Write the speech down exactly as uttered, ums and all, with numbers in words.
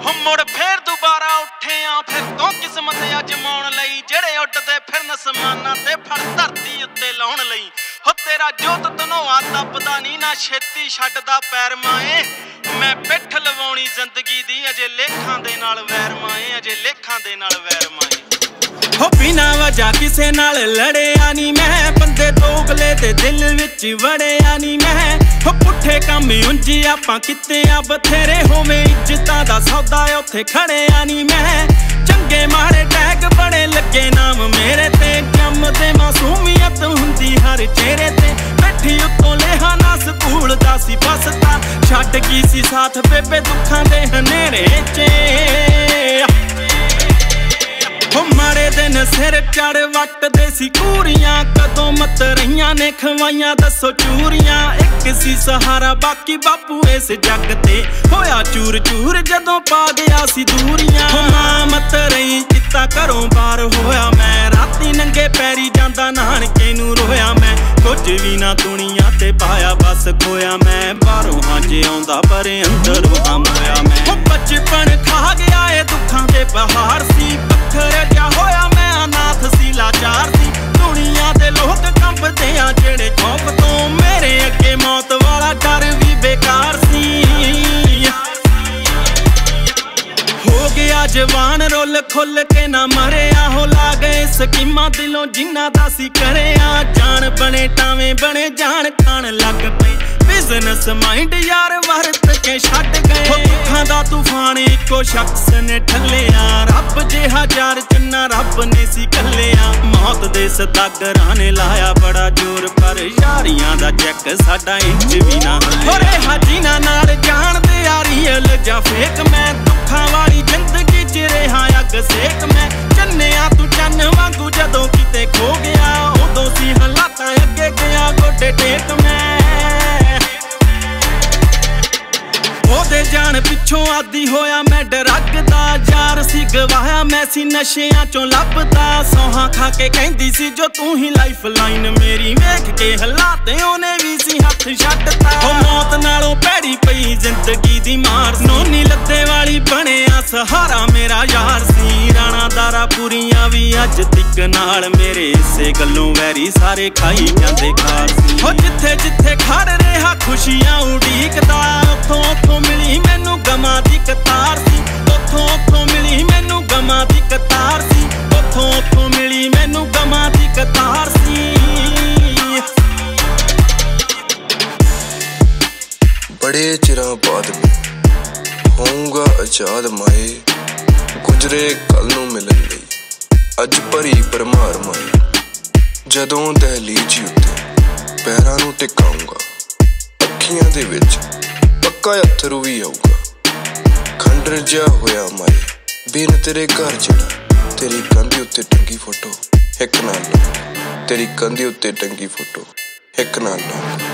हम मुड़ फिर दोबारा उठे आ फिर तो किस्मत अजमाउण लई जेड़े उड्डदे फिरन समाना ते फड़ धरती उत्ते लाउण लई हो तेरा जोत तनोआ दबदा नी ना छेती छड्डदा पैर माए मैं पिठ लवाउणी जिंदगी दी अजे लेखां दे नाल वैर माए अजे लेखां दे नाल वैर माए हो बिना वजह किसे नाल लड़िया नी मैं बंदे दोगले दे दिल विच वड़िया नी मैं हो पुठे काम उंजी आपां किते आ बथेरे होवे इज्जतां दा सौदा उत्थे खड़िया नी मैं चंगे माड़े टैग बड़े लगे नाम मेरे ते जमदे मासूमियत हुंदी हर चेहरे ते बैठी उत्तों लेहा ना स्कूल दा सी बसता छड्ड गई सी साथ बेबे दुखां दे हनेरे च हो माड़े दिन सिर चढ़ वटदे सी कूरियां कदों मत रहियां ने खवाइयां दसो चूरियां एक सी सहारा बाकी बापू इस जग ते होया चूर चूर जदों पा गया सी दूरियां हो मां मत रही चित्ता घरों बाहर होया मैं राती नंगे पैरी जांदा नानके नूं रोया मैं कुछ भी ना दुनिया ते पाया बस खोया मैं बाहरों हाजे आउंदा पर अंदर हम होया मैं हो बचपन खा गया ए दुखां दे पहाड़ सी पत्थर क्या होया मैं अनाथ सी लाचार सी दुनिया दे लोग कंबदे आ जेड़े खौफ तो मेरे अगे मौत वाला डर भी बेकार सी हो गया जवान रोल खुल के ना मरिया हो ला गए स्कीमां दिलों जिन्ना दा सी करिया जान बने टावे बने जान खान लग पे बिजनेस माइंड यार वरत के छड्ड गए दुखां दा तूफान इको शख्स ने ठल्लिया रब जिहा यार चुन्ना रब ने सी कल्लिया मौत दे सदागरां ने लाया बड़ा जोर पर यारियां दा चैक साडा इंच भी ना होरे हाजीना नाल जान दे यारियल जा फेक मैं दुखां वाली जिंदगी च रहा अग सेक मैं चन्निया तू चन्न वांगू जदों किते खो गया उदों सी हालातां अगे गया गोडे टेक मैं ओदे जान पिछों आदी होया मैं डरग दा यार सी गवाया मैं सी नशियां चों लभदा सौहां खा के कहंदी सी जो तू ही लाइफ लाइन मेरी वेख के हालात ओने भी सी हथ छड्डता ओ मौत नालों भैड़ी पई जिंदगी दी मार नोनी लत्ते वाली बनिया सहारा मेरा यार सी राणा दारा पूरियां भी अज तिक नाल मेरे इसे गल्लों वैरी सारे खाई जांदे खार सी हो जिथे जिथे खड़ रहा खुशियां उड़ीकदा उथों उथों मिली मैनू गमां दी कतार सी उथों उथों मिली मैनू गमां दी कतार सी उथों उथों मिली मैनू गमां दी कतार सी बड़े चिरां बाद होऊंगा आजाद माए गुजरे कल नूं मिलन लई अज भरी भरमार माए जदों दहलीज उत्ते पैरां नूं टिकाऊंगा अखियां दे विच पक्का अथरू भी आऊगा खंडर जिहा होया माए बिन तेरे घर जाना तेरी कंधी उत्ते टंगी फोटो एक नाल तेरी कंधी उत्ते टंगी फोटो एक नाल